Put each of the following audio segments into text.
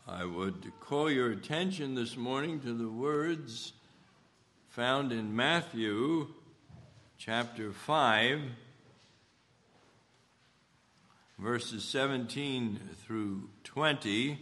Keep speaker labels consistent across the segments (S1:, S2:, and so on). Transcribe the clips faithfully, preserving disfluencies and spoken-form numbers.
S1: I would call your attention this morning to the words found in Matthew chapter five, verses seventeen through twenty.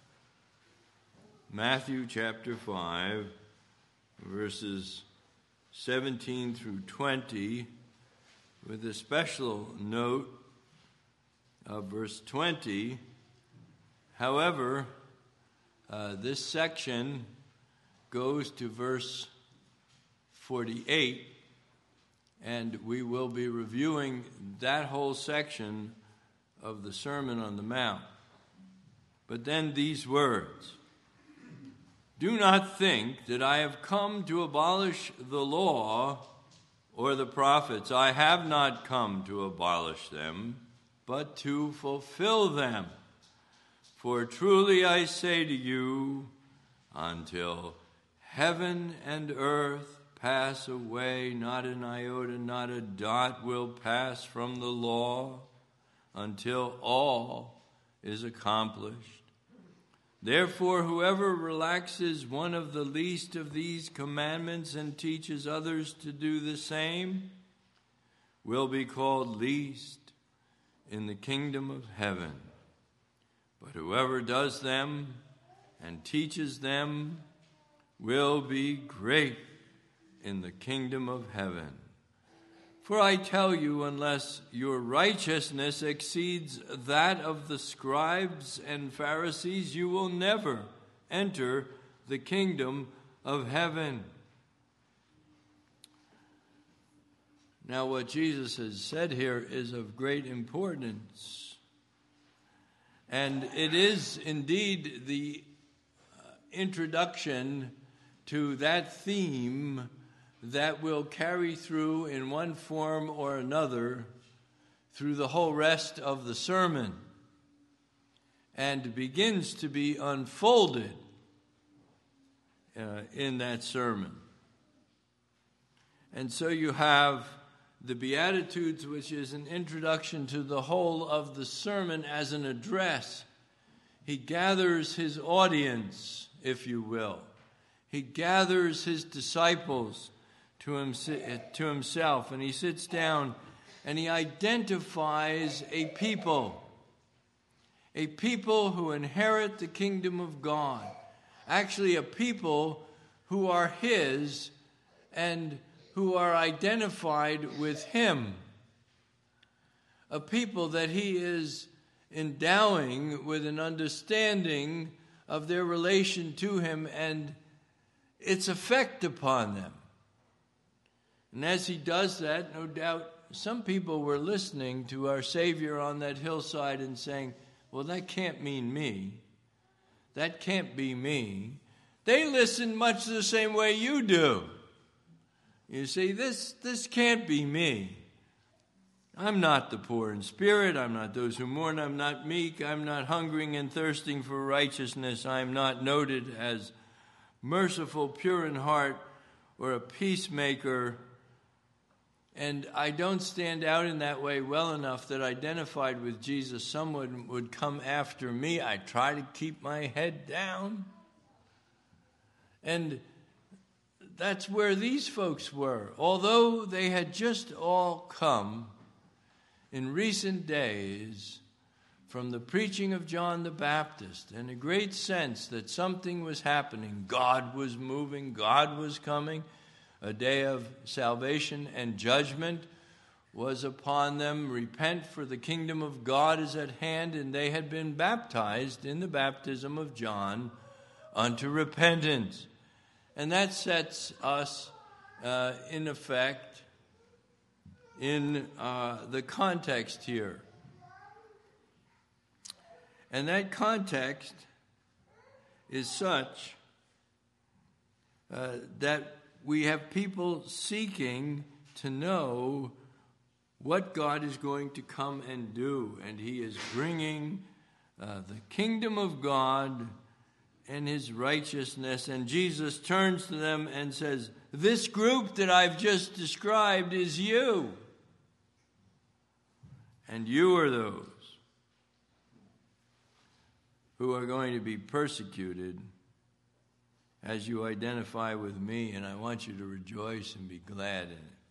S1: Matthew chapter five, verses seventeen through twenty, with a special note of verse twenty. However, uh, this section goes to verse forty-eight, and we will be reviewing that whole section of the Sermon on the Mount. But then these words: "Do not think that I have come to abolish the law or the prophets. I have not come to abolish them, but to fulfill them. For truly I say to you, until heaven and earth pass away, not an iota, not a dot will pass from the law, until all is accomplished. Therefore, whoever relaxes one of the least of these commandments and teaches others to do the same will be called least in the kingdom of heaven. But whoever does them and teaches them will be great in the kingdom of heaven. For I tell you, unless your righteousness exceeds that of the scribes and Pharisees, you will never enter the kingdom of heaven." Now, what Jesus has said here is of great importance. And it is indeed the uh, introduction to that theme that will carry through in one form or another through the whole rest of the sermon, and begins to be unfolded uh, in that sermon. And so you have the Beatitudes, which is an introduction to the whole of the sermon as an address. He gathers his audience, if you will. He gathers his disciples to, him, to himself, and he sits down and he identifies a people, a people who inherit the kingdom of God, actually a people who are his and who are identified with him, a people that he is endowing with an understanding of their relation to him and its effect upon them. And as he does that, no doubt some people were listening to our Savior on that hillside and saying, well, that can't mean me. That can't be me. They listen much the same way you do. You see, this, this can't be me. I'm not the poor in spirit. I'm not those who mourn. I'm not meek. I'm not hungering and thirsting for righteousness. I'm not noted as merciful, pure in heart, or a peacemaker. And I don't stand out in that way well enough that identified with Jesus, someone would come after me. I try to keep my head down. And that's where these folks were. Although they had just all come in recent days from the preaching of John the Baptist, and a great sense that something was happening. God was moving, God was coming. A day of salvation and judgment was upon them. Repent, for the kingdom of God is at hand. And they had been baptized in the baptism of John unto repentance. And that sets us, uh, in effect, in uh, the context here. And that context is such uh, that we have people seeking to know what God is going to come and do. And he is bringing uh, the kingdom of God and his righteousness. And Jesus turns to them and says, this group that I've just described is you. And you are those who are going to be persecuted as you identify with me, and I want you to rejoice and be glad in it.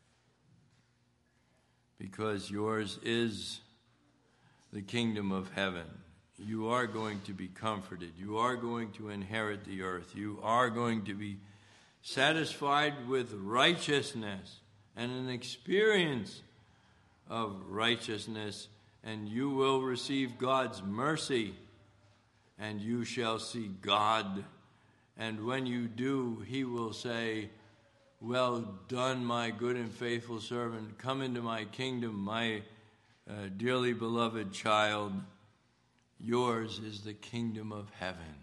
S1: Because yours is the kingdom of heaven. You are going to be comforted. You are going to inherit the earth. You are going to be satisfied with righteousness and an experience of righteousness, and you will receive God's mercy, and you shall see God. And when you do, he will say, "Well done, my good and faithful servant. Come into my kingdom, my uh, dearly beloved child. Yours is the kingdom of heaven."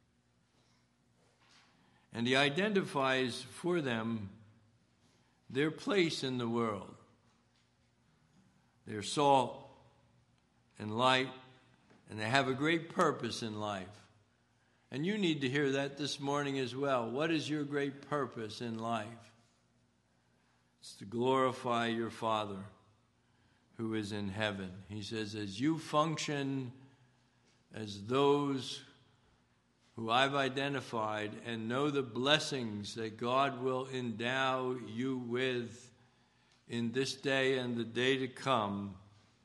S1: And he identifies for them their place in the world. They're salt and light, and they have a great purpose in life. And you need to hear that this morning as well. What is your great purpose in life? It's to glorify your Father who is in heaven. He says, as you function as those who I've identified and know the blessings that God will endow you with in this day and the day to come,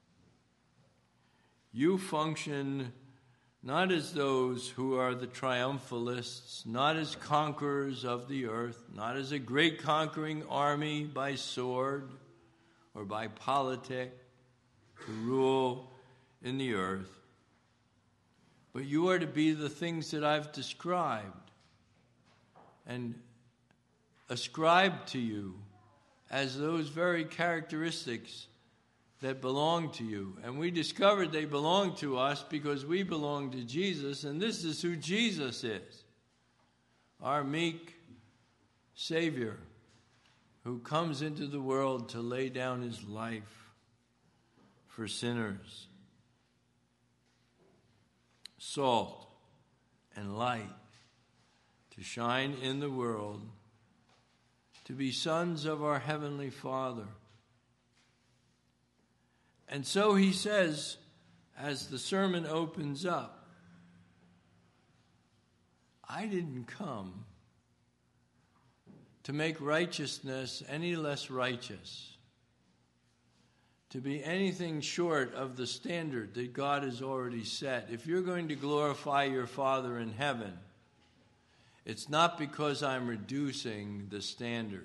S1: you function not as those who are the triumphalists, not as conquerors of the earth, not as a great conquering army by sword or by politic to rule in the earth, but you are to be the things that I've described and ascribed to you as those very characteristics that belong to you. And we discovered they belong to us because we belong to Jesus, and this is who Jesus is. Our meek Savior who comes into the world to lay down his life for sinners. Salt and light to shine in the world, to be sons of our Heavenly Father. And so he says, as the sermon opens up, I didn't come to make righteousness any less righteous, to be anything short of the standard that God has already set. If you're going to glorify your Father in heaven, it's not because I'm reducing the standard.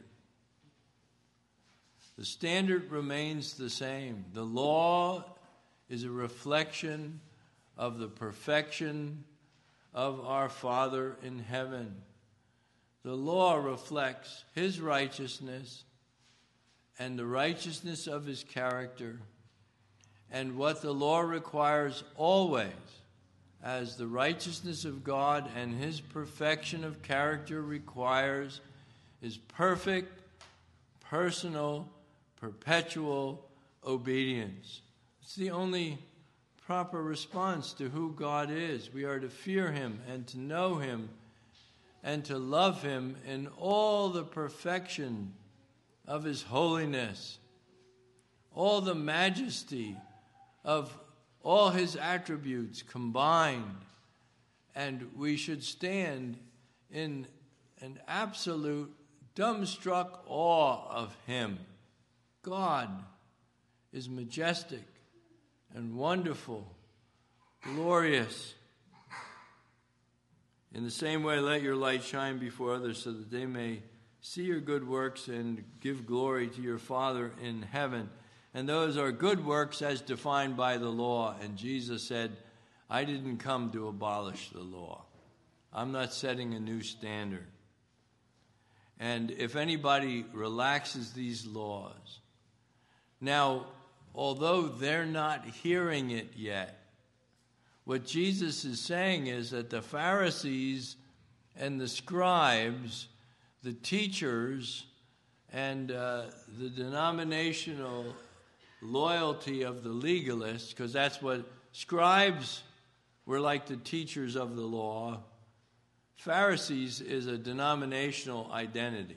S1: The standard remains the same. The law is a reflection of the perfection of our Father in heaven. The law reflects his righteousness and the righteousness of his character, and what the law requires always, as the righteousness of God and his perfection of character requires, is perfect, personal, perpetual obedience. It's the only proper response to who God is. We are to fear him and to know him and to love him in all the perfection of his holiness, all the majesty of all his attributes combined. And we should stand in an absolute dumbstruck awe of him. God is majestic and wonderful, glorious. In the same way, let your light shine before others so that they may see your good works and give glory to your Father in heaven. And those are good works as defined by the law. And Jesus said, I didn't come to abolish the law. I'm not setting a new standard. And if anybody relaxes these laws, now, although they're not hearing it yet, what Jesus is saying is that the Pharisees and the scribes, the teachers, and uh, the denominational loyalty of the legalists, because that's what scribes were like, the teachers of the law. Pharisees is a denominational identity.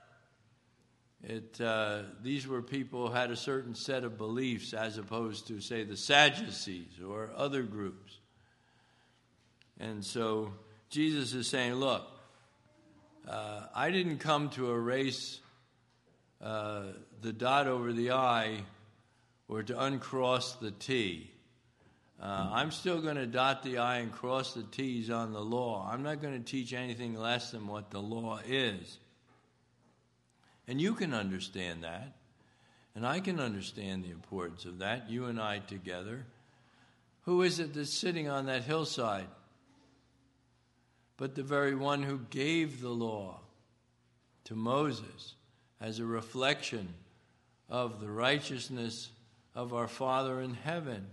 S1: It uh, these were people who had a certain set of beliefs, as opposed to, say, the Sadducees or other groups. And so Jesus is saying, look, uh, I didn't come to erase uh, the dot over the I or to uncross the T. Uh, I'm still going to dot the I and cross the T's on the law. I'm not going to teach anything less than what the law is. And you can understand that. And I can understand the importance of that, you and I together. Who is it that's sitting on that hillside? But the very one who gave the law to Moses as a reflection of the righteousness of our Father in heaven.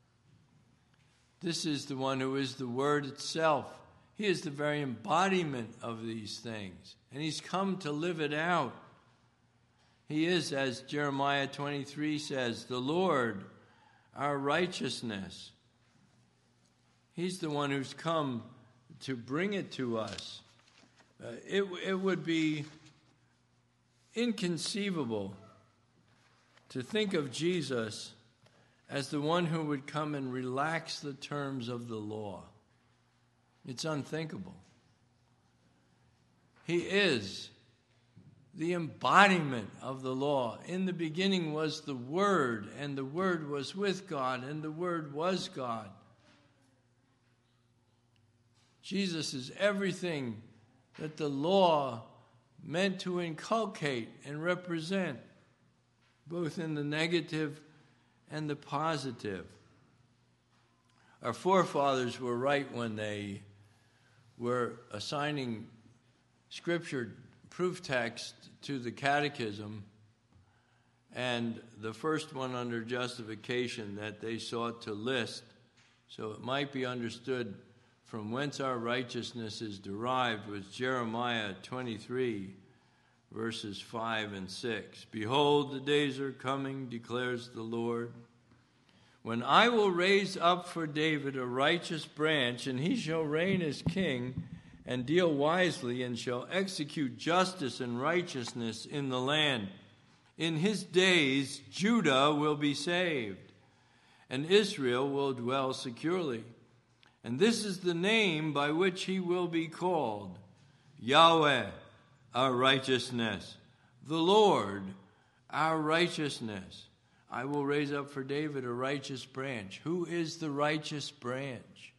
S1: This is the one who is the Word itself. He is the very embodiment of these things. And he's come to live it out. He is, as Jeremiah twenty-three says, the Lord, our righteousness. He's the one who's come to bring it to us. Uh, it, it would be inconceivable to think of Jesus as the one who would come and relax the terms of the law. It's unthinkable. He is the embodiment of the law. In the beginning was the Word, and the Word was with God, and the Word was God. Jesus is everything that the law meant to inculcate and represent, both in the negative and the positive. Our forefathers were right when they were assigning Scripture proof text to the catechism, and the first one under justification that they sought to list, so it might be understood from whence our righteousness is derived, was Jeremiah twenty-three, verses five and six. Behold, the days are coming, declares the Lord, when I will raise up for David a righteous branch, and he shall reign as king, and deal wisely, and shall execute justice and righteousness in the land. In his days Judah will be saved, and Israel will dwell securely. And this is the name by which he will be called, Yahweh, our righteousness, the Lord, our righteousness. I will raise up for David a righteous branch. Who is the righteous branch?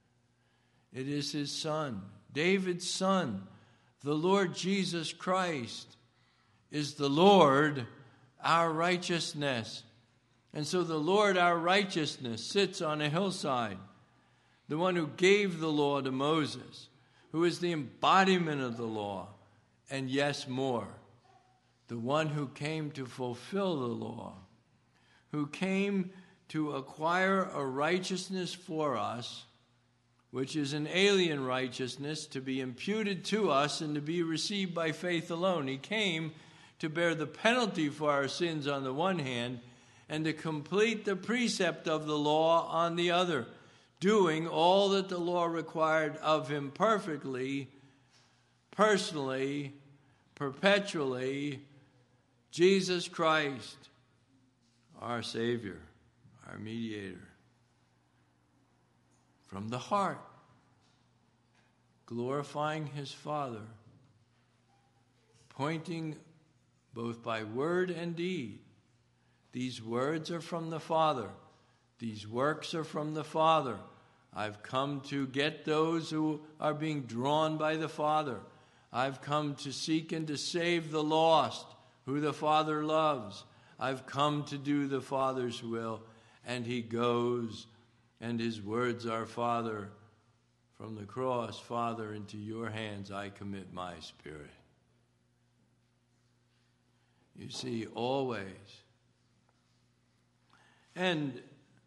S1: It is his son, David's son, the Lord Jesus Christ, is the Lord, our righteousness. And so the Lord, our righteousness, sits on a hillside. The one who gave the law to Moses, who is the embodiment of the law, and yes, more, the one who came to fulfill the law, who came to acquire a righteousness for us, which is an alien righteousness to be imputed to us and to be received by faith alone. He came to bear the penalty for our sins on the one hand, and to complete the precept of the law on the other, doing all that the law required of him perfectly, personally, perpetually, Jesus Christ, our Savior, our mediator. From the heart, glorifying his Father, pointing both by word and deed. These words are from the Father. These works are from the Father. I've come to get those who are being drawn by the Father. I've come to seek and to save the lost, who the Father loves. I've come to do the Father's will. And he goes, and his words are, Father, from the cross, Father, into your hands I commit my spirit. You see, always. And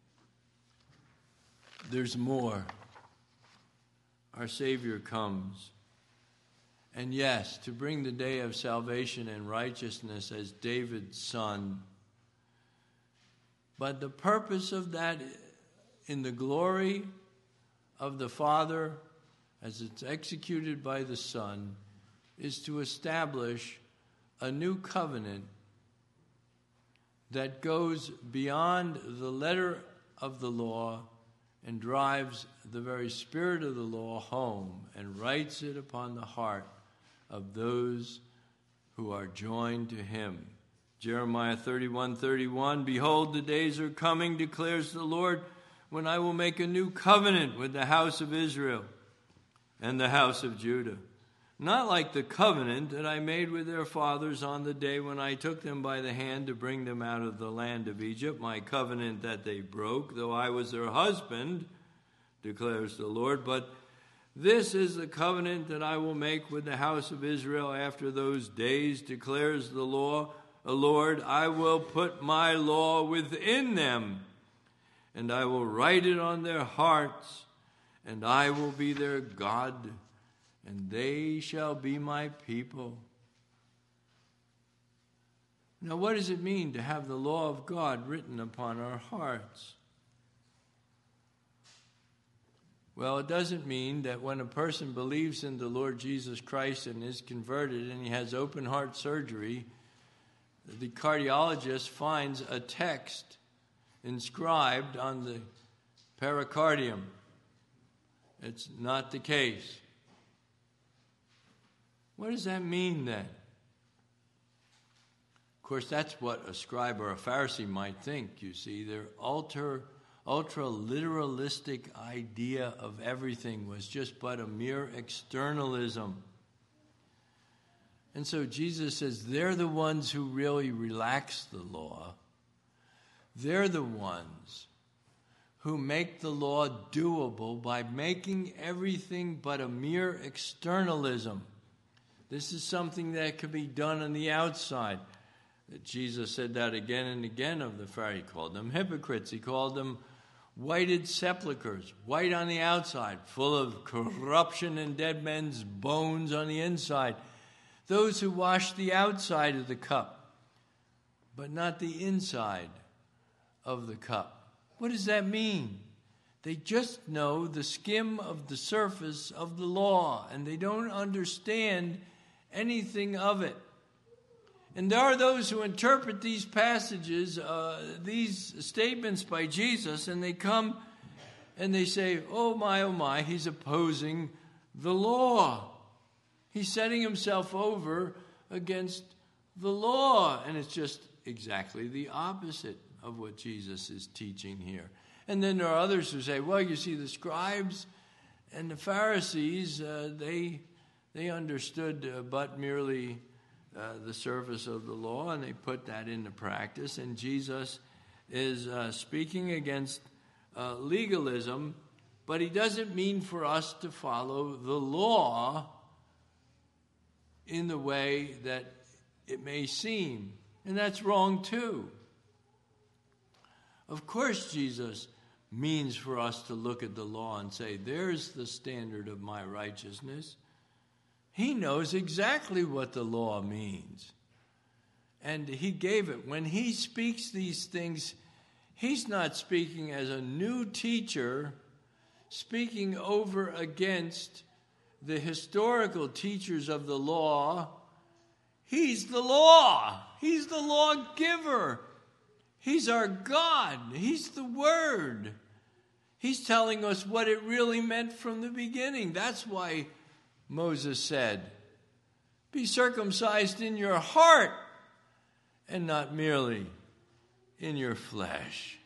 S1: there's more. Our Savior comes. And yes, to bring the day of salvation and righteousness as David's son. But the purpose of that, in the glory of the Father, as it's executed by the Son, is to establish a new covenant that goes beyond the letter of the law and drives the very spirit of the law home and writes it upon the heart of those who are joined to him. Jeremiah thirty-one thirty-one, behold, the days are coming, declares the Lord, when I will make a new covenant with the house of Israel and the house of Judah. Not like the covenant that I made with their fathers on the day when I took them by the hand to bring them out of the land of Egypt, my covenant that they broke, though I was their husband, declares the Lord. But this is the covenant that I will make with the house of Israel after those days, declares the law, the Lord. I will put my law within them, and I will write it on their hearts, and I will be their God, and they shall be my people. Now, what does it mean to have the law of God written upon our hearts? Well, it doesn't mean that when a person believes in the Lord Jesus Christ and is converted and he has open heart surgery, the cardiologist finds a text inscribed on the pericardium. It's not the case. What does that mean then? Of course, that's what a scribe or a Pharisee might think, you see. Their ultra, ultra-literalistic idea of everything was just but a mere externalism. And so Jesus says they're the ones who really relax the law. They're the ones who make the law doable by making everything but a mere externalism. This is something that could be done on the outside. Jesus said that again and again of the Pharisees. He called them hypocrites. He called them whited sepulchres, white on the outside, full of corruption and dead men's bones on the inside. Those who wash the outside of the cup, but not the inside of the cup. What does that mean? They just know the skim of the surface of the law, and they don't understand anything of it. And there are those who interpret these passages, uh, these statements by Jesus, and they come and they say, oh my, oh my, he's opposing the law. He's setting himself over against the law. And it's just exactly the opposite of what Jesus is teaching here. And then there are others who say, well, you see, the scribes and the Pharisees, uh, they they understood uh, but merely uh, the surface of the law, and they put that into practice. And Jesus is uh, speaking against uh, legalism, but he doesn't mean for us to follow the law in the way that it may seem. And that's wrong too. Of course, Jesus means for us to look at the law and say, there's the standard of my righteousness. He knows exactly what the law means. And he gave it. When he speaks these things, he's not speaking as a new teacher, speaking over against the historical teachers of the law. He's the law. He's the lawgiver. He's our God. He's the Word. He's telling us what it really meant from the beginning. That's why Moses said, be circumcised in your heart and not merely in your flesh.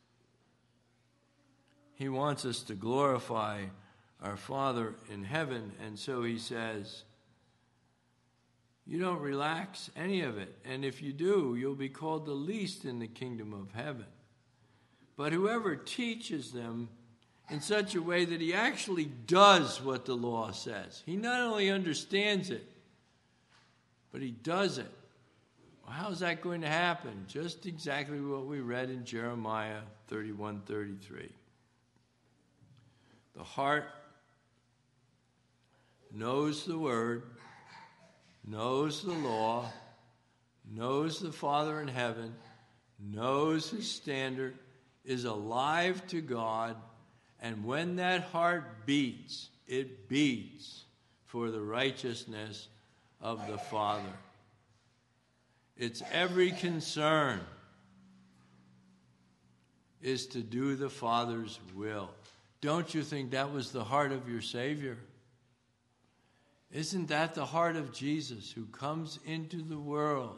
S1: He wants us to glorify our Father in heaven, and so he says, you don't relax any of it. And if you do, you'll be called the least in the kingdom of heaven. But whoever teaches them in such a way that he actually does what the law says. He not only understands it, but he does it. Well, how's that going to happen? Just exactly what we read in Jeremiah thirty-one thirty-three. The heart knows the word, knows the law, knows the Father in heaven, knows his standard, is alive to God, and when that heart beats, it beats for the righteousness of the Father. Its every concern is to do the Father's will. Don't you think that was the heart of your Savior? Isn't that the heart of Jesus, who comes into the world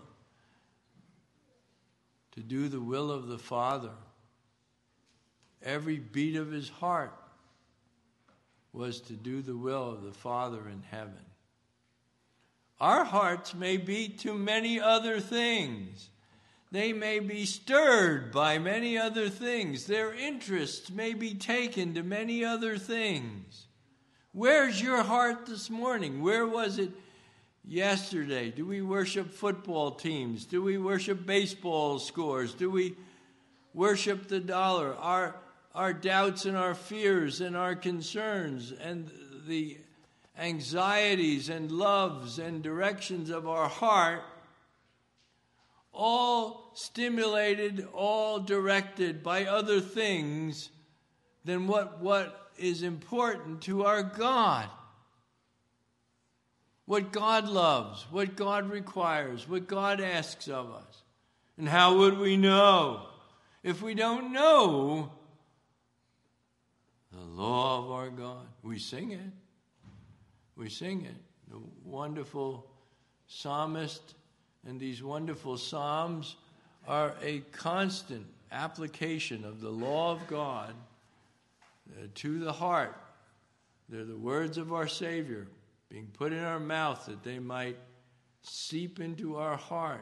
S1: to do the will of the Father? Every beat of his heart was to do the will of the Father in heaven. Our hearts may beat to many other things. They may be stirred by many other things. Their interests may be taken to many other things. Where's your heart this morning? Where was it yesterday? Do we worship football teams? Do we worship baseball scores? Do we worship the dollar? Our, our doubts and our fears and our concerns and the anxieties and loves and directions of our heart, all stimulated, all directed by other things than what, what is important to our God. What God loves, what God requires, what God asks of us. And how would we know if we don't know the law of our God? We sing it. We sing it. The wonderful psalmist and these wonderful psalms are a constant application of the law of God uh, to the heart. They're the words of our Savior being put in our mouth that they might seep into our heart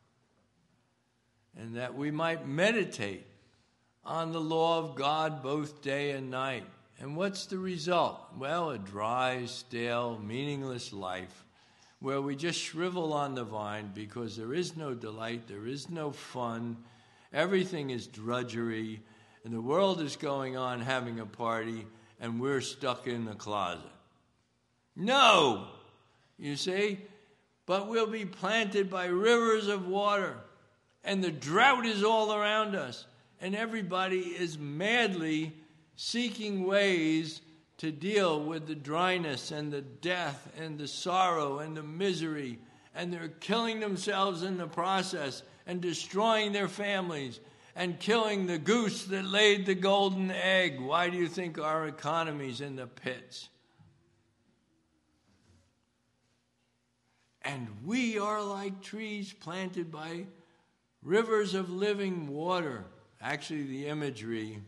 S1: and that we might meditate on the law of God both day and night. And what's the result? Well, a dry, stale, meaningless life where we just shrivel on the vine because there is no delight, there is no fun, everything is drudgery, and the world is going on having a party, and we're stuck in the closet. No! You see? But we'll be planted by rivers of water, and the drought is all around us, and everybody is madly seeking ways to deal with the dryness and the death and the sorrow and the misery, and they're killing themselves in the process and destroying their families and killing the goose that laid the golden egg. Why do you think our economy's in the pits? And we are like trees planted by rivers of living water. Actually, the imagery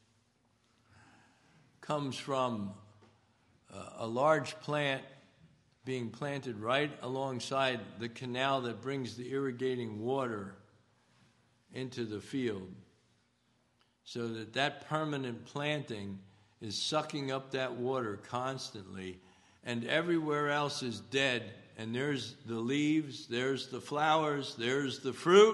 S1: comes from uh, a large plant being planted right alongside the canal that brings the irrigating water into the field, so that that permanent planting is sucking up that water constantly, and everywhere else is dead, and there's the leaves, there's the flowers, there's the fruit,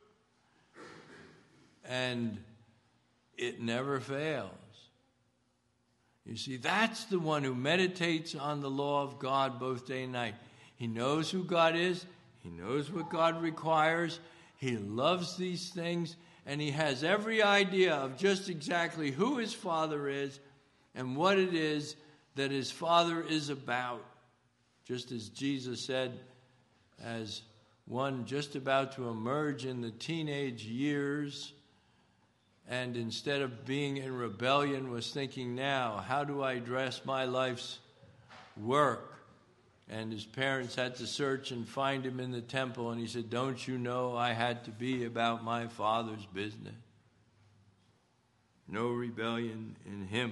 S1: and it never fails. You see, that's the one who meditates on the law of God both day and night. He knows who God is. He knows what God requires. He loves these things. And he has every idea of just exactly who his Father is and what it is that his Father is about. Just as Jesus said, as one just about to emerge in the teenage years, and instead of being in rebellion was thinking, now, how do I address my life's work? And his parents had to search and find him in the temple. And he said, don't you know I had to be about my Father's business? No rebellion in him.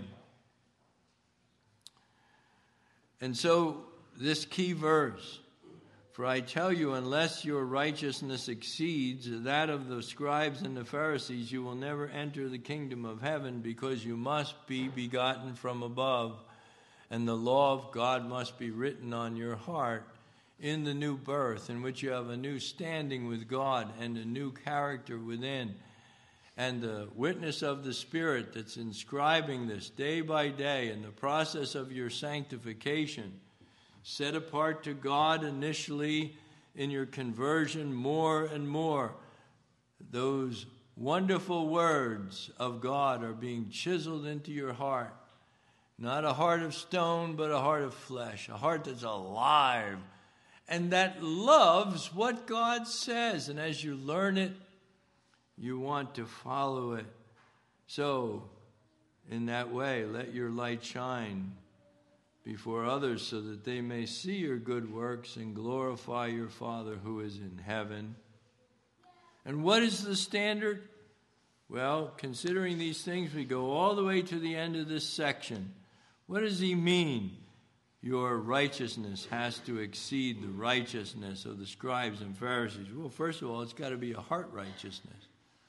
S1: And so this key verse, for I tell you, unless your righteousness exceeds that of the scribes and the Pharisees, you will never enter the kingdom of heaven, because you must be begotten from above, and the law of God must be written on your heart in the new birth, in which you have a new standing with God and a new character within. And the witness of the Spirit that's inscribing this day by day in the process of your sanctification, set apart to God initially in your conversion more and more. Those wonderful words of God are being chiseled into your heart. Not a heart of stone, but a heart of flesh. A heart that's alive and that loves what God says. And as you learn it, you want to follow it. So in that way. Let your light shine before others so that they may see your good works and glorify your Father who is in heaven. And what is the standard? Well, considering these things, we go all the way to the end of this section. What does he mean? Your righteousness has to exceed the righteousness of the scribes and Pharisees. Well, first of all, it's got to be a heart righteousness.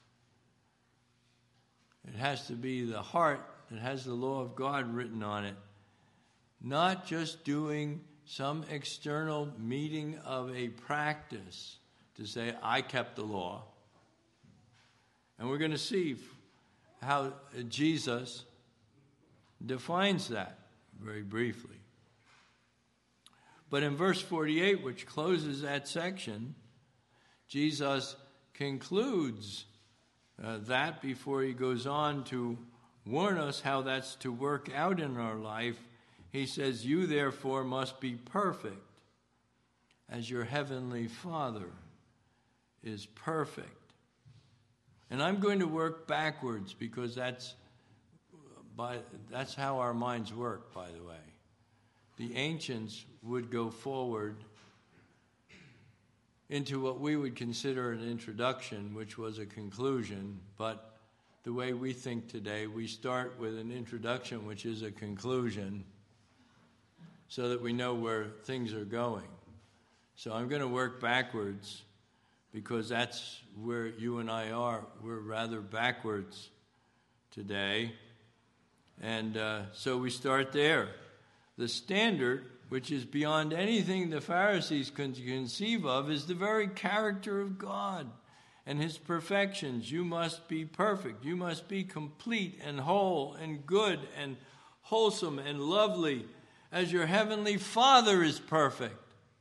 S1: It has to be the heart that has the law of God written on it. Not just doing some external meeting of a practice to say, I kept the law. And we're going to see how Jesus defines that very briefly. But in verse forty-eight, which closes that section, Jesus concludes uh, that before he goes on to warn us how that's to work out in our life. He says, you therefore must be perfect as your heavenly Father is perfect. And I'm going to work backwards because that's by that's how our minds work, by the way. The ancients would go forward into what we would consider an introduction, which was a conclusion, but the way we think today, we start with an introduction, which is a conclusion, so that we know where things are going. So I'm going to work backwards because that's where you and I are. We're rather backwards today. And uh, so we start there. The standard, which is beyond anything the Pharisees could conceive of, is the very character of God and his perfections. You must be perfect. You must be complete and whole and good and wholesome and lovely as your heavenly Father is perfect.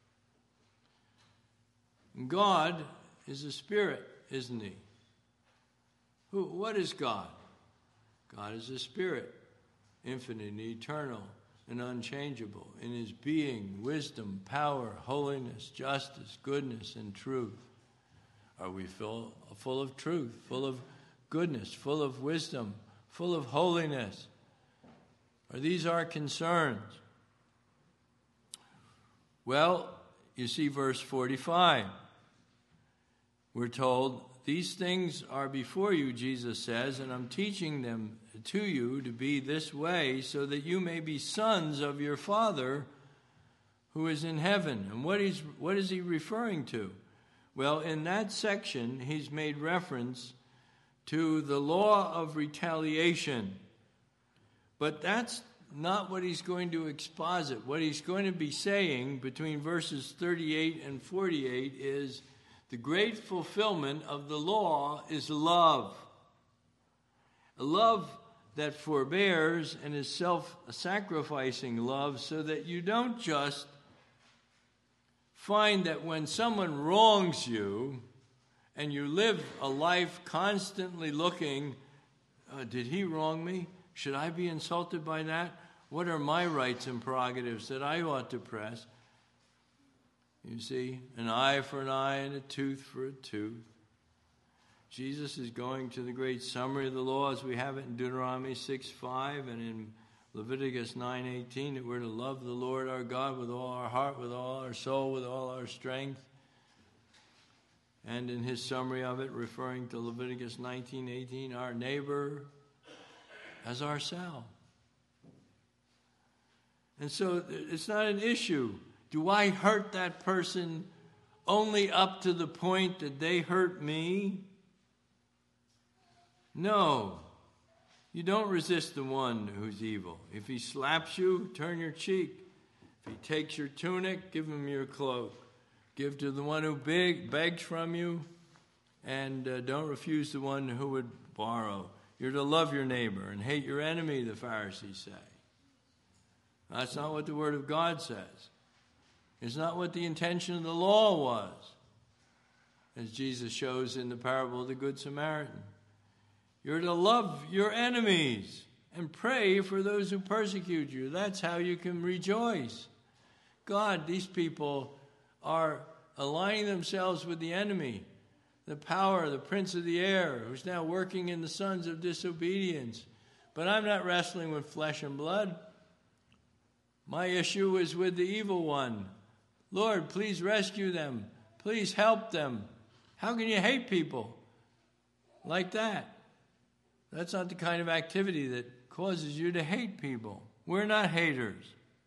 S1: And God is a spirit, isn't he? Who, what is God? God is a spirit, infinite and eternal and unchangeable in his being, wisdom, power, holiness, justice, goodness, and truth. Are we full, full of truth, full of goodness, full of wisdom, full of holiness? Are these our concerns? Well, you see verse forty-five. We're told, these things are before you, Jesus says, and I'm teaching them to you to be this way so that you may be sons of your Father who is in heaven. And what is, what is he referring to? Well, in that section, he's made reference to the law of retaliation. But that's not what he's going to exposit. What he's going to be saying between verses thirty-eight and forty-eight is the great fulfillment of the law is love. A love that forbears and is self-sacrificing love, so that you don't just find that when someone wrongs you and you live a life constantly looking, uh, did he wrong me? Should I be insulted by that? What are my rights and prerogatives that I ought to press? You see, an eye for an eye and a tooth for a tooth. Jesus is going to the great summary of the law as we have it in Deuteronomy six five and in Leviticus nine eighteen, that we're to love the Lord our God with all our heart, with all our soul, with all our strength. And in his summary of it, referring to Leviticus nineteen eighteen, our neighbor as ourselves. And so it's not an issue. Do I hurt that person only up to the point that they hurt me? No. You don't resist the one who's evil. If he slaps you, turn your cheek. If he takes your tunic, give him your cloak. Give to the one who beg, begs from you, and uh, don't refuse the one who would borrow. You're to love your neighbor and hate your enemy, the Pharisees say. That's not what the Word of God says. It's not what the intention of the law was, as Jesus shows in the parable of the Good Samaritan. You're to love your enemies and pray for those who persecute you. That's how you can rejoice. God, these people are aligning themselves with the enemy, the power, the prince of the air, who's now working in the sons of disobedience. But I'm not wrestling with flesh and blood. My issue is with the evil one. Lord, please rescue them. Please help them. How can you hate people like that? That's not the kind of activity that causes you to hate people. We're not haters.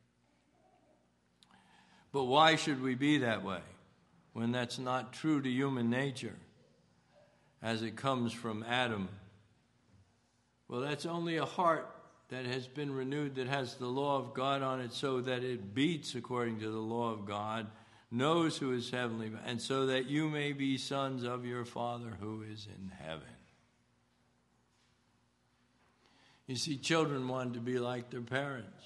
S1: But why should we be that way when that's not true to human nature as it comes from Adam? Well, that's only a heart that has been renewed, that has the law of God on it, so that it beats according to the law of God, knows who is heavenly, and so that you may be sons of your Father who is in heaven. You see, children want to be like their parents.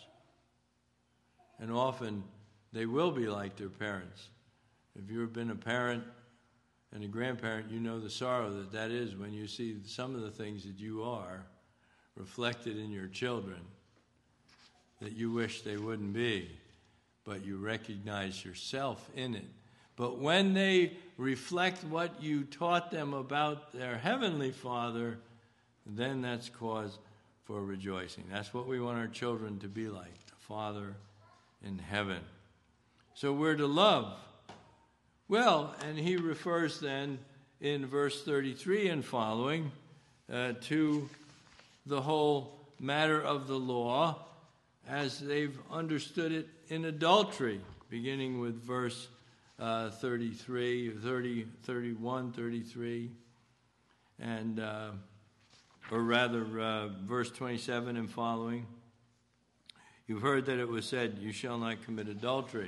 S1: And often they will be like their parents. If you've been a parent and a grandparent, you know the sorrow that that is when you see some of the things that you are reflected in your children that you wish they wouldn't be, but you recognize yourself in it. But when they reflect what you taught them about their heavenly Father, then that's cause for rejoicing. That's what we want our children to be like, the Father in heaven. So we're to love. Well, and he refers then in verse thirty-three and following uh, to the whole matter of the law as they've understood it in adultery, beginning with verse uh, thirty-three, thirty, thirty-one, thirty-three, and uh, or rather uh, verse twenty-seven and following. You've heard that it was said, you shall not commit adultery.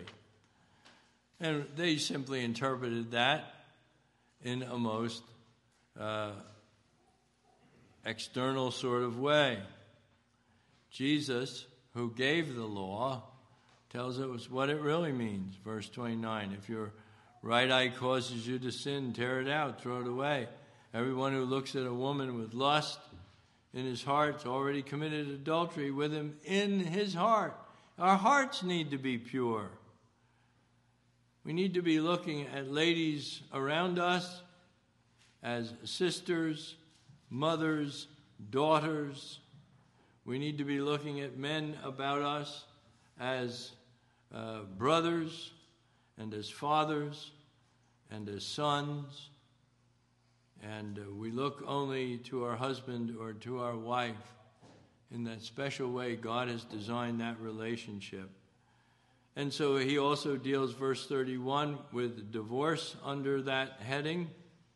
S1: And they simply interpreted that in a most uh, external sort of way. Jesus, who gave the law, tells us what it really means. Verse twenty-nine, if your right eye causes you to sin, tear it out, throw it away. Everyone who looks at a woman with lust in his heart's already committed adultery with him in his heart. Our hearts need to be pure. We need to be looking at ladies around us as sisters, mothers, daughters. We need to be looking at men about us as uh, brothers and as fathers and as sons. And uh, we look only to our husband or to our wife in that special way God has designed that relationship. And so he also deals, verse thirty-one, with divorce under that heading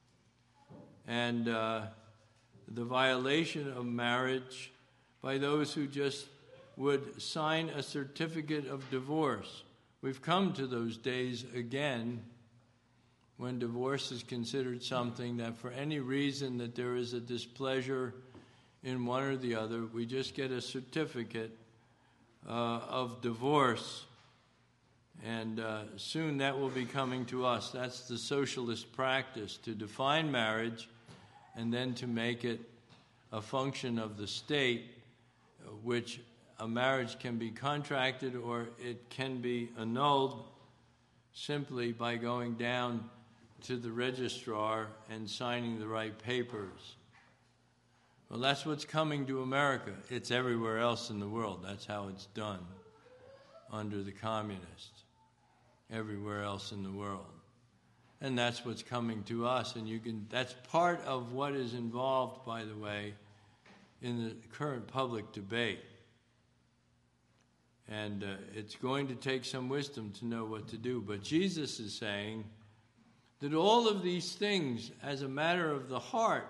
S1: and uh, the violation of marriage by those who just would sign a certificate of divorce. We've come to those days again when divorce is considered something that for any reason that there is a displeasure in one or the other, we just get a certificate uh, of divorce. And uh, soon that will be coming to us. That's the socialist practice, to define marriage and then to make it a function of the state, which a marriage can be contracted or it can be annulled simply by going down to the registrar and signing the right papers. Well, that's what's coming to America. It's everywhere else in the world. That's how it's done under the communists. Everywhere else in the world. And that's what's coming to us. And you can that's part of what is involved, by the way, in the current public debate. And uh, it's going to take some wisdom to know what to do. But Jesus is saying that all of these things, as a matter of the heart,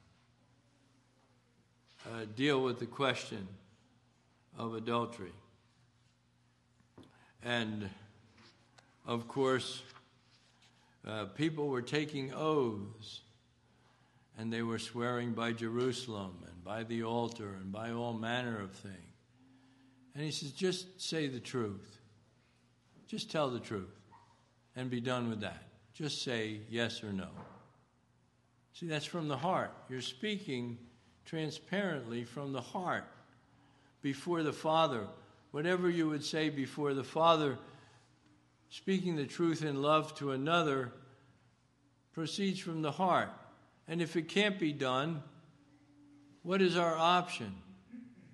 S1: uh, deal with the question of adultery. And of course, uh, people were taking oaths, and they were swearing by Jerusalem and by the altar and by all manner of things. And he says, just say the truth. Just tell the truth and be done with that. Just say yes or no. See, that's from the heart. You're speaking transparently from the heart before the Father. Whatever you would say before the Father, speaking the truth in love to another proceeds from the heart. And if it can't be done, what is our option?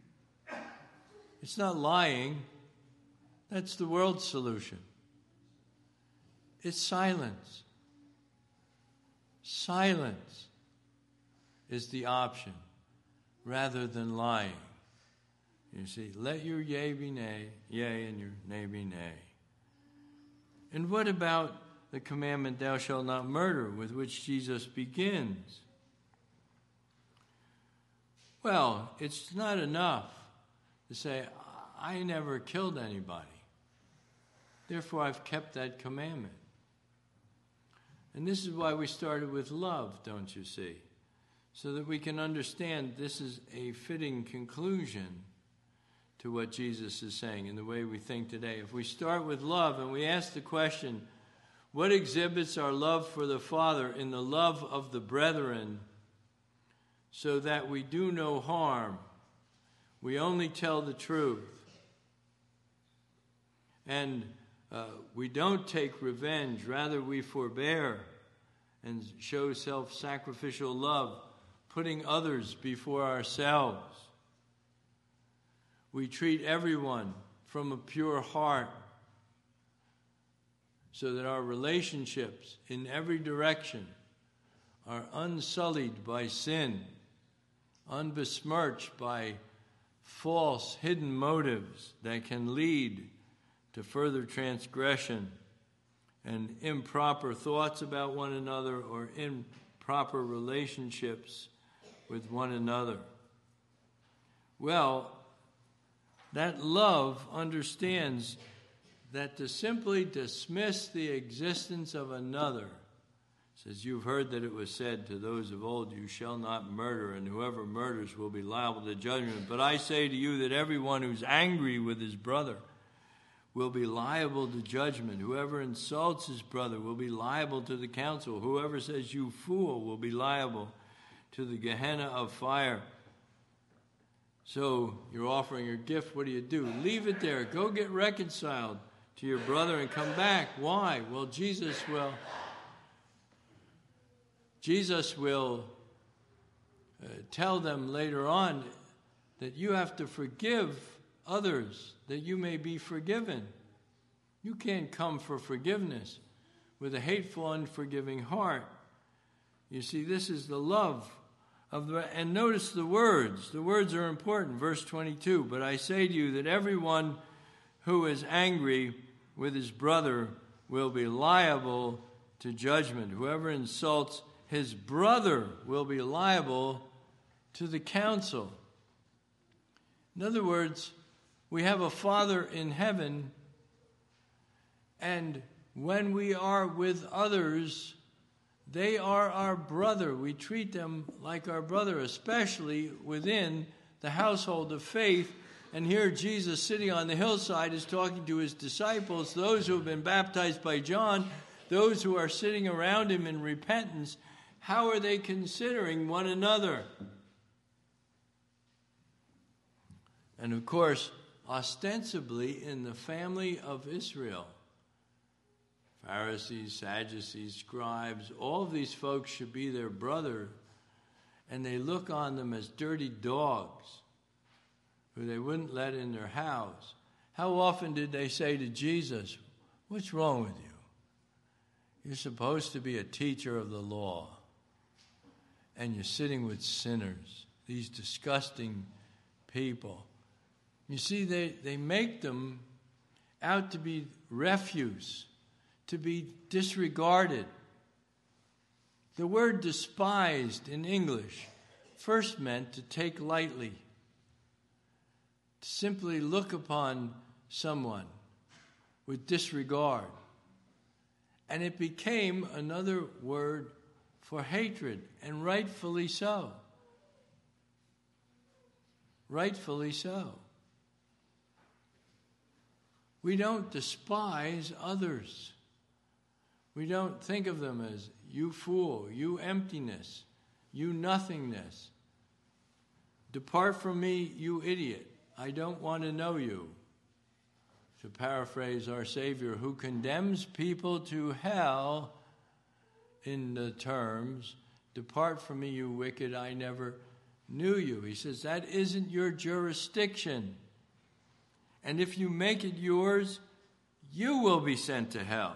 S1: It's not lying. That's the world's solution. It's silence. Silence is the option rather than lying. You see, let your yea be nay, yea, and your nay be nay. And what about the commandment, thou shalt not murder, with which Jesus begins? Well, it's not enough to say, I never killed anybody. Therefore, I've kept that commandment. And this is why we started with love, don't you see? So that we can understand this is a fitting conclusion to what Jesus is saying in the way we think today. If we start with love and we ask the question, what exhibits our love for the Father in the love of the brethren, so that we do no harm, we only tell the truth, and uh, we don't take revenge, rather we forbear and show self-sacrificial love, putting others before ourselves. We treat everyone from a pure heart, so that our relationships in every direction are unsullied by sin, unbesmirched by false, hidden motives that can lead to further transgression and improper thoughts about one another or improper relationships with one another. Well, that love understands that to simply dismiss the existence of another, says, you've heard that it was said to those of old, you shall not murder, and whoever murders will be liable to judgment. But I say to you that everyone who's angry with his brother will be liable to judgment. Whoever insults his brother will be liable to the council. Whoever says, you fool, will be liable to the Gehenna of fire. So you're offering your gift. What do you do? Leave it there. Go get reconciled to your brother and come back. Why? Well, Jesus will Jesus will uh, tell them later on that you have to forgive others that you may be forgiven. You can't come for forgiveness with a hateful, unforgiving heart. You see, this is the love of the, and notice the words. The words are important. Verse twenty-two, but I say to you that everyone who is angry with his brother will be liable to judgment. Whoever insults his brother will be liable to the council. In other words, we have a Father in heaven, and when we are with others, they are our brother. We treat them like our brother, especially within the household of faith. And here Jesus, sitting on the hillside, is talking to his disciples, those who have been baptized by John, those who are sitting around him in repentance. How are they considering one another? And of course, ostensibly in the family of Israel, Pharisees, Sadducees, scribes, all of these folks should be their brother, and they look on them as dirty dogs who they wouldn't let in their house. How often did they say to Jesus, what's wrong with you? You're supposed to be a teacher of the law, and you're sitting with sinners, these disgusting people. You see, they, they make them out to be refuse, to be disregarded. The word despised in English first meant to take lightly, to simply look upon someone with disregard. And it became another word for hatred, and rightfully so. Rightfully so. We don't despise others. We don't think of them as, you fool, you emptiness, you nothingness. Depart from me, you idiot. I don't want to know you. To paraphrase our Savior, who condemns people to hell in the terms, depart from me, you wicked, I never knew you. He says, that isn't your jurisdiction. And if you make it yours, you will be sent to hell.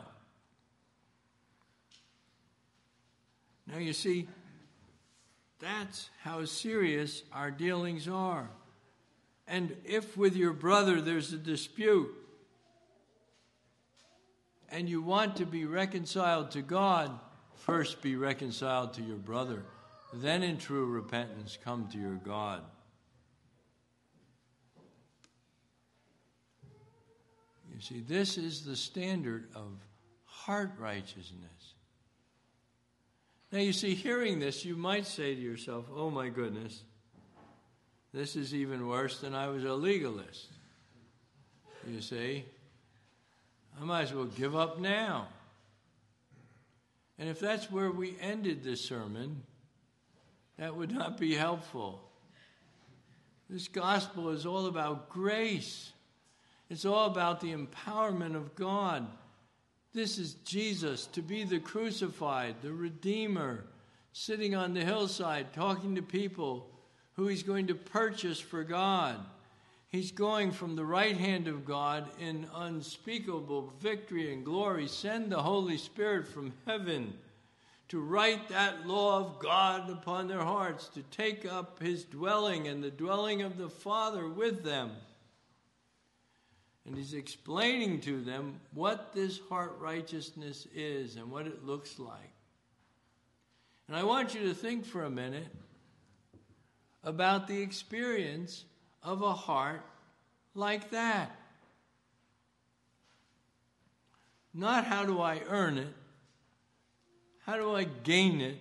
S1: Now you see, that's how serious our dealings are. And if with your brother there's a dispute, and you want to be reconciled to God, first be reconciled to your brother. Then in true repentance come to your God. You see, this is the standard of heart righteousness. Now you see, hearing this, you might say to yourself, oh my goodness, this is even worse than I was a legalist. You see, I might as well give up now. And if that's where we ended this sermon, that would not be helpful. This gospel is all about grace. It's all about the empowerment of God. This is Jesus, to be the crucified, the Redeemer, sitting on the hillside talking to people who he's going to purchase for God. He's going from the right hand of God in unspeakable victory and glory. Send the Holy Spirit from heaven to write that law of God upon their hearts, to take up his dwelling and the dwelling of the Father with them. And he's explaining to them what this heart righteousness is and what it looks like. And I want you to think for a minute about the experience of a heart like that. Not how do I earn it, how do I gain it?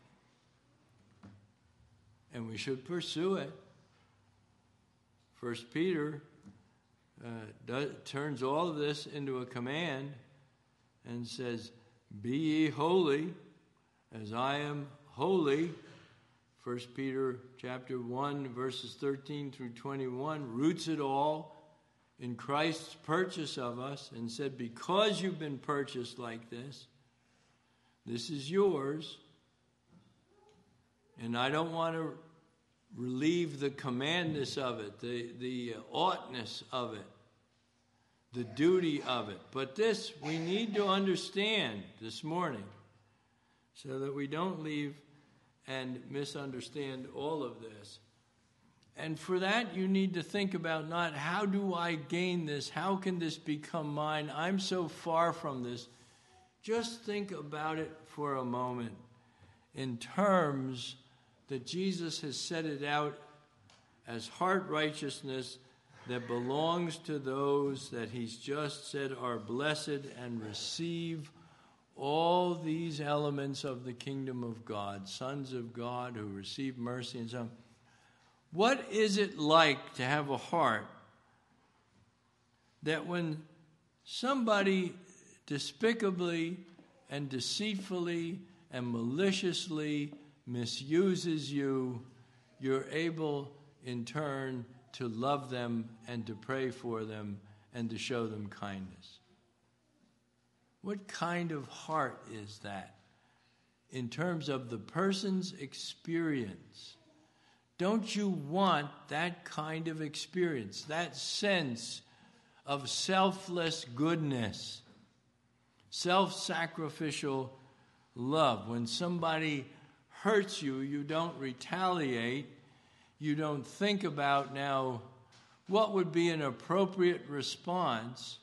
S1: And we should pursue it. First Peter uh, does, turns all of this into a command and says, be ye holy as I am holy. First Peter chapter one, verses thirteen through twenty-one, roots it all in Christ's purchase of us and said, because you've been purchased like this, this is yours. And I don't want to relieve the commandness of it, the, the oughtness of it, the duty of it. But this we need to understand this morning so that we don't leave and misunderstand all of this. And for that, you need to think about not how do I gain this? How can this become mine? I'm so far from this. Just think about it for a moment in terms that Jesus has set it out as heart righteousness that belongs to those that he's just said are blessed and receive all these elements of the kingdom of God, sons of God who receive mercy and so on. What is it like to have a heart that when somebody despicably and deceitfully and maliciously misuses you, you're able in turn to love them and to pray for them and to show them kindness? What kind of heart is that in terms of the person's experience? Don't you want that kind of experience, that sense of selfless goodness, self-sacrificial love? When somebody hurts you, you don't retaliate. You don't think about now what would be an appropriate response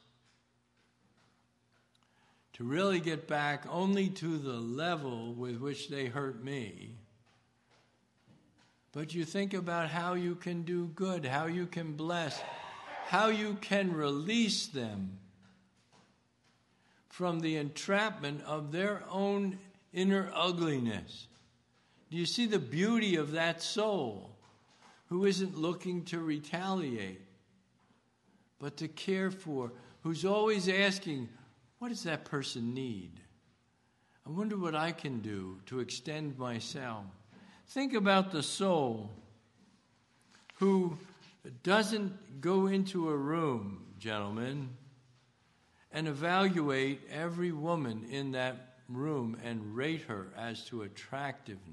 S1: to really get back only to the level with which they hurt me. But you think about how you can do good, how you can bless, how you can release them from the entrapment of their own inner ugliness. Do you see the beauty of that soul who isn't looking to retaliate, but to care for, who's always asking, what does that person need? I wonder what I can do to extend myself. Think about the soul who doesn't go into a room, gentlemen, and evaluate every woman in that room and rate her as to attractiveness.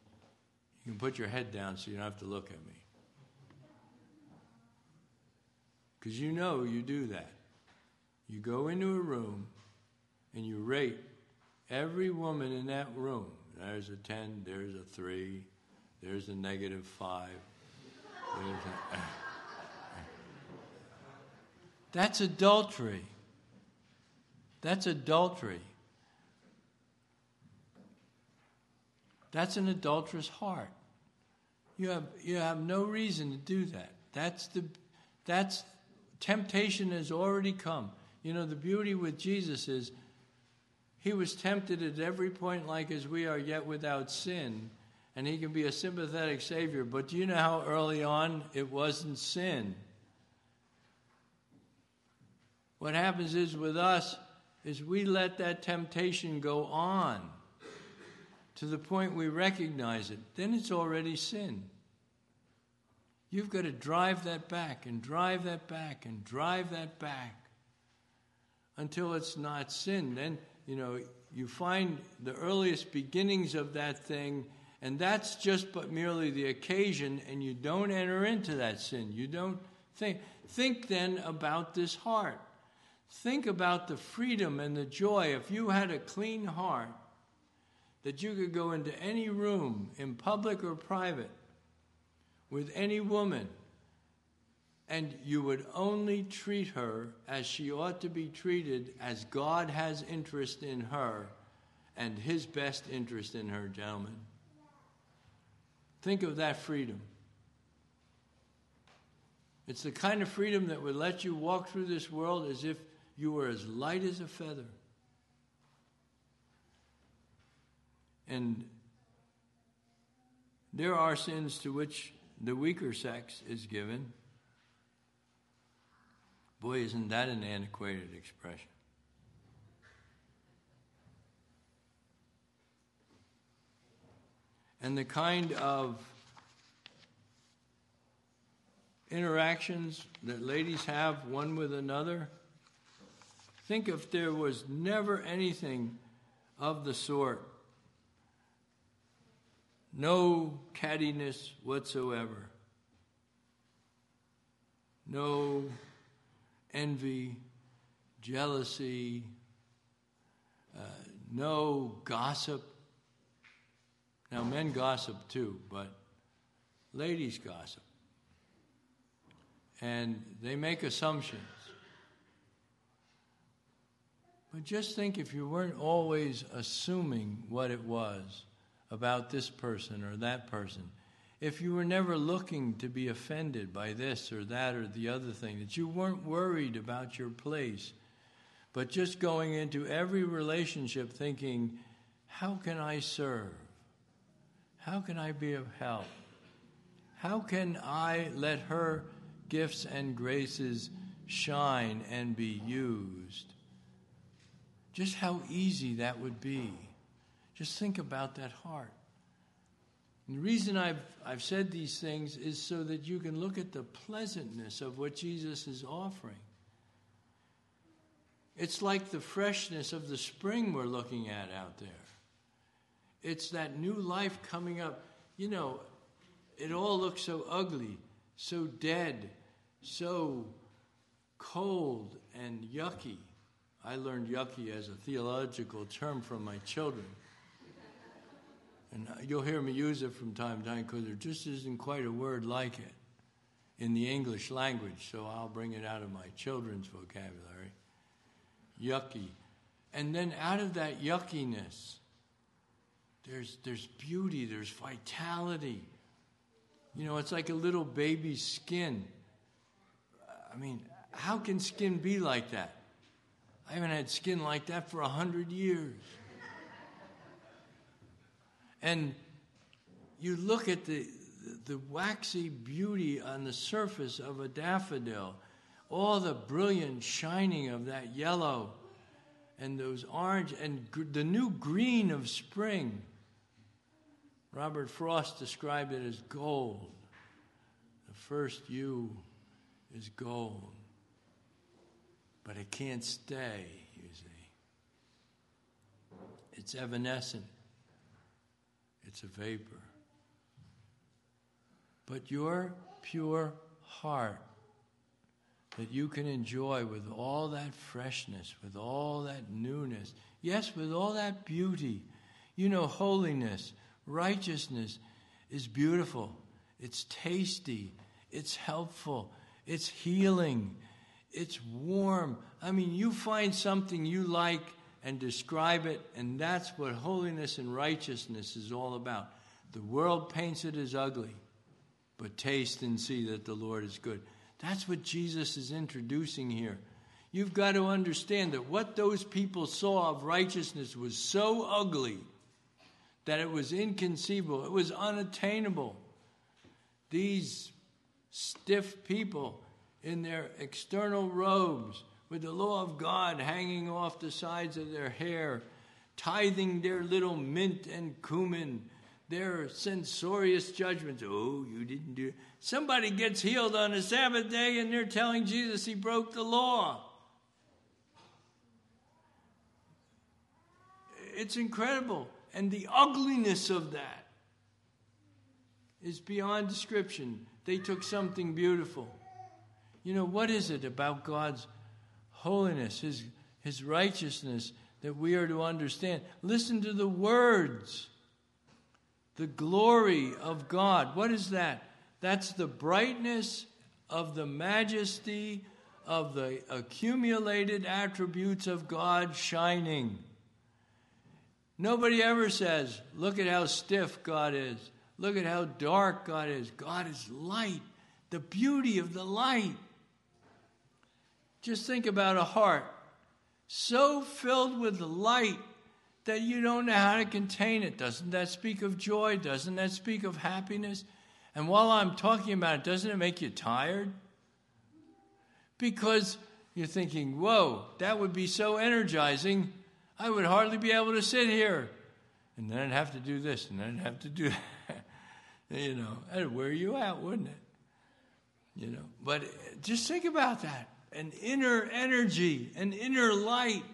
S1: You can put your head down so you don't have to look at me. Because you know you do that. You go into a room and you rate every woman in that room. There's a ten, there's a three, there's a negative five. There's a, that's adultery. That's adultery. That's an adulterous heart. You have you have no reason to do that. That's the that's temptation has already come. You know, the beauty with Jesus is he was tempted at every point like as we are, yet without sin. And he can be a sympathetic Savior. But do you know how early on it wasn't sin? What happens is with us is we let that temptation go on to the point we recognize it. Then it's already sin. You've got to drive that back and drive that back and drive that back until it's not sin. Then, you know, you find the earliest beginnings of that thing, and that's just but merely the occasion, and you don't enter into that sin. You don't think. Think then about this heart. Think about the freedom and the joy. If you had a clean heart, that you could go into any room, in public or private, with any woman, and you would only treat her as she ought to be treated, as God has interest in her and his best interest in her, gentlemen. Think of that freedom. It's the kind of freedom that would let you walk through this world as if you were as light as a feather. And there are sins to which the weaker sex is given. Boy, isn't that an antiquated expression? And the kind of interactions that ladies have one with another, think if there was never anything of the sort. No cattiness whatsoever. No envy, jealousy, uh, no gossip. Now, men gossip too, but ladies gossip. And they make assumptions. But just think if you weren't always assuming what it was about this person or that person, if you were never looking to be offended by this or that or the other thing, that you weren't worried about your place, but just going into every relationship thinking, how can I serve? How can I be of help? How can I let her gifts and graces shine and be used? Just how easy that would be. Just think about that heart. And the reason I've, I've said these things is so that you can look at the pleasantness of what Jesus is offering. It's like the freshness of the spring we're looking at out there. It's that new life coming up. You know, it all looks so ugly, so dead, so cold and yucky. I learned yucky as a theological term from my children. And you'll hear me use it from time to time because there just isn't quite a word like it in the English language, so I'll bring it out of my children's vocabulary. Yucky. And then out of that yuckiness, there's there's beauty, there's vitality. You know, it's like a little baby's skin. I mean, how can skin be like that? I haven't had skin like that for a hundred years. And you look at the, the waxy beauty on the surface of a daffodil, all the brilliant shining of that yellow and those orange and gr- the new green of spring. Robert Frost described it as gold. The first hue is gold. But it can't stay, you see. It's evanescent. It's a vapor. But your pure heart that you can enjoy with all that freshness, with all that newness. Yes, with all that beauty. You know, holiness, righteousness is beautiful. It's tasty. It's helpful. It's healing. It's warm. I mean, you find something you like and describe it, and that's what holiness and righteousness is all about. The world paints it as ugly, but taste and see that the Lord is good. That's what Jesus is introducing here. You've got to understand that what those people saw of righteousness was so ugly that it was inconceivable. It was unattainable. These stiff people in their external robes, with the law of God hanging off the sides of their hair, tithing their little mint and cumin, their censorious judgments. Oh, you didn't do it. Somebody gets healed on a Sabbath day and they're telling Jesus he broke the law. It's incredible. And the ugliness of that is beyond description. They took something beautiful. You know, what is it about God's holiness, his, his righteousness, that we are to understand? Listen to the words. The glory of God. What is that? That's the brightness of the majesty of the accumulated attributes of God shining. Nobody ever says, look at how stiff God is. Look at how dark God is. God is light. The beauty of the light. Just think about a heart so filled with light that you don't know how to contain it. Doesn't that speak of joy? Doesn't that speak of happiness? And while I'm talking about it, doesn't it make you tired? Because you're thinking, whoa, that would be so energizing. I would hardly be able to sit here. And then I'd have to do this, and then I'd have to do that. You know, that'd wear you out, wouldn't it? You know, but just think about that. An inner energy, an inner light.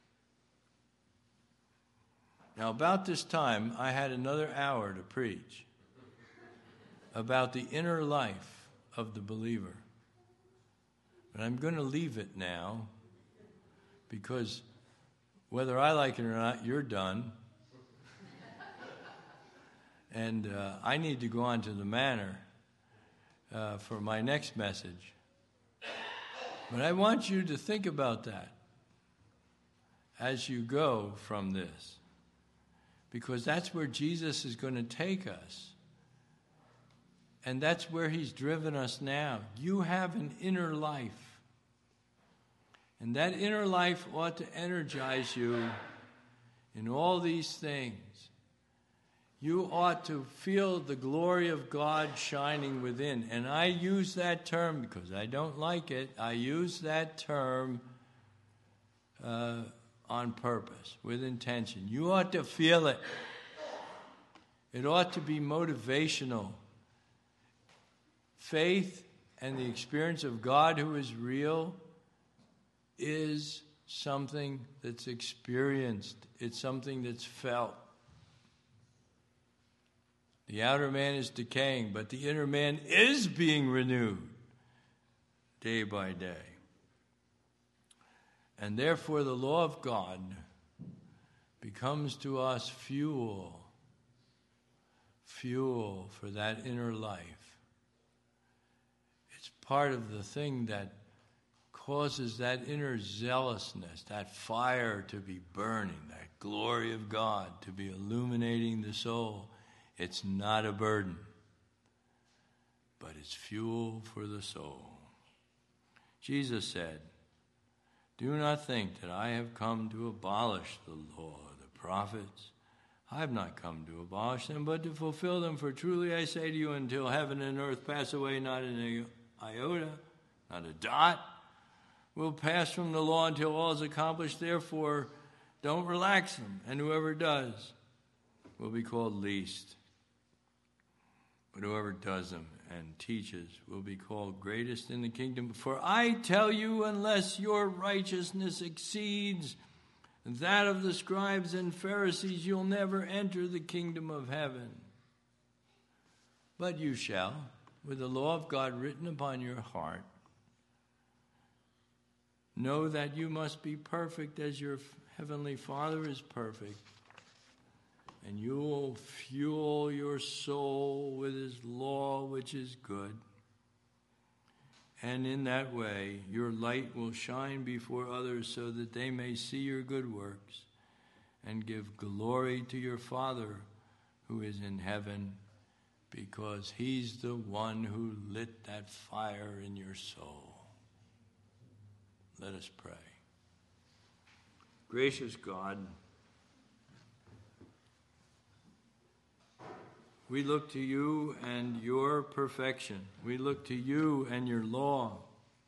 S1: Now, about this time, I had another hour to preach about the inner life of the believer. But I'm going to leave it now because whether I like it or not, you're done. And uh, I need to go on to the manor uh, for my next message. But I want you to think about that as you go from this. Because that's where Jesus is going to take us. And that's where he's driven us now. You have an inner life. And that inner life ought to energize you in all these things. You ought to feel the glory of God shining within. And I use that term because I don't like it. I use that term uh, on purpose, with intention. You ought to feel it. It ought to be motivational. Faith and the experience of God who is real is something that's experienced. It's something that's felt. The outer man is decaying, but the inner man is being renewed day by day. And therefore the law of God becomes to us fuel, fuel for that inner life. It's part of the thing that causes that inner zealousness, that fire to be burning, that glory of God to be illuminating the soul. It's not a burden, but it's fuel for the soul. Jesus said, "Do not think that I have come to abolish the law or the prophets. I have not come to abolish them, but to fulfill them. For truly I say to you, until heaven and earth pass away, not an iota, not a dot, will pass from the law until all is accomplished. Therefore, don't relax them, and whoever does will be called least. But whoever does them and teaches will be called greatest in the kingdom. For I tell you, unless your righteousness exceeds that of the scribes and Pharisees, you'll never enter the kingdom of heaven. But you shall, with the law of God written upon your heart, Know that you must be perfect as your heavenly Father is perfect. And you will fuel your soul with his law, which is good. And in that way, your light will shine before others so that they may see your good works and give glory to your Father who is in heaven, because he's the one who lit that fire in your soul. Let us pray. Gracious God, we look to you and your perfection. We look to you and your law.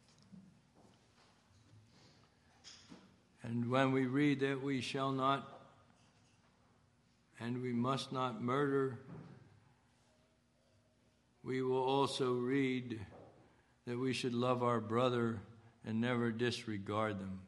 S1: And when we read that we shall not and we must not murder, we will also read that we should love our brother and never disregard them.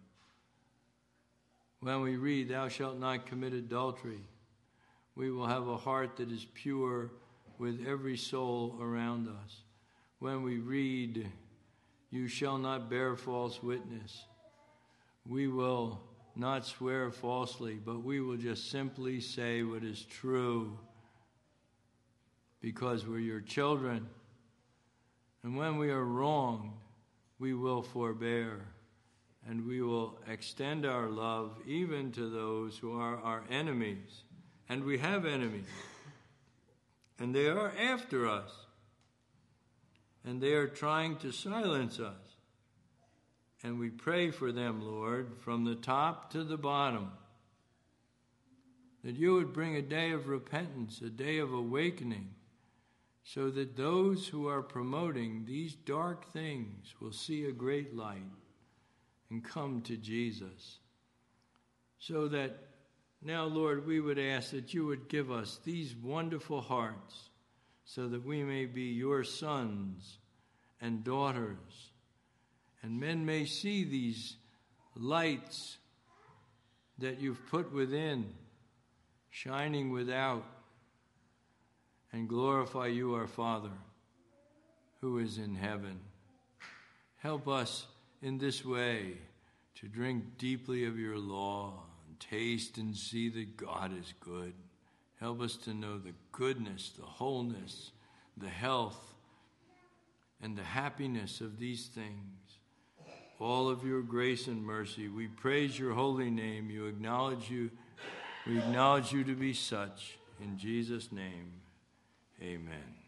S1: When we read, thou shalt not commit adultery, we will have a heart that is pure with every soul around us. When we read, you shall not bear false witness, we will not swear falsely, but we will just simply say what is true because we're your children. And when we are wronged, we will forbear, and we will extend our love even to those who are our enemies. And we have enemies, and they are after us, and they are trying to silence us. And we pray for them, Lord, from the top to the bottom, that you would bring a day of repentance, a day of awakening, so that those who are promoting these dark things will see a great light and come to Jesus. So that now, Lord, we would ask that you would give us these wonderful hearts so that we may be your sons and daughters, and men may see these lights that you've put within shining without, and glorify you, our Father, who is in heaven. Help us in this way to drink deeply of your law, and taste and see that God is good. Help us to know the goodness, the wholeness, the health, and the happiness of these things. All of your grace and mercy. We praise your holy name. You acknowledge you. We acknowledge you to be such. In Jesus' name. Amen.